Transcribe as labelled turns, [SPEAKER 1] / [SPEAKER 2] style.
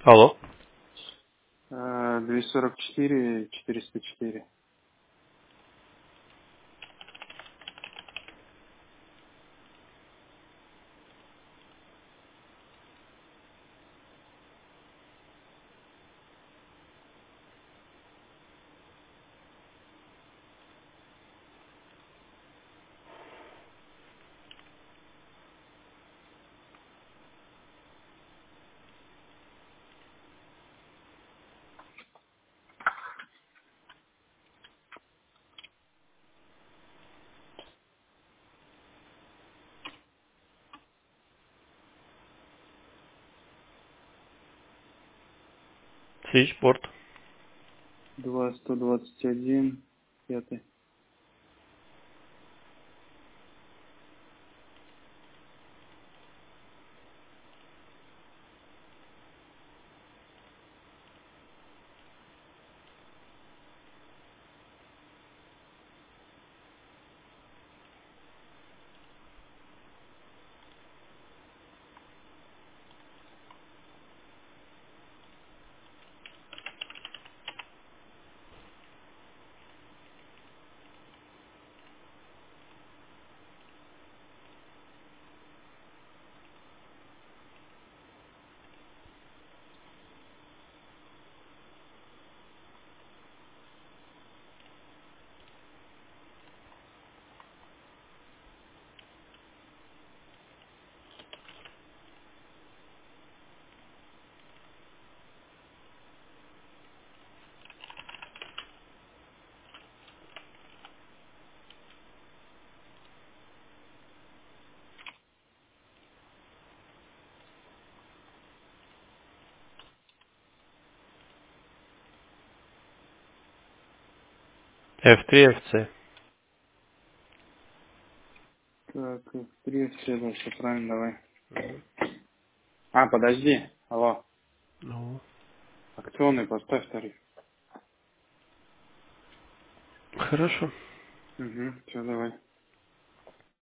[SPEAKER 1] Алло.
[SPEAKER 2] 244, 404.
[SPEAKER 1] Свитчборд.
[SPEAKER 2] 121, 5.
[SPEAKER 1] F3, FC.
[SPEAKER 2] Так, 3, все, все правильно, давай.
[SPEAKER 1] Мгм.
[SPEAKER 2] Подожди. Алло.
[SPEAKER 1] Ну,
[SPEAKER 2] Акционный поставь тариф.
[SPEAKER 1] хорошо.
[SPEAKER 2] Угу, все, давай.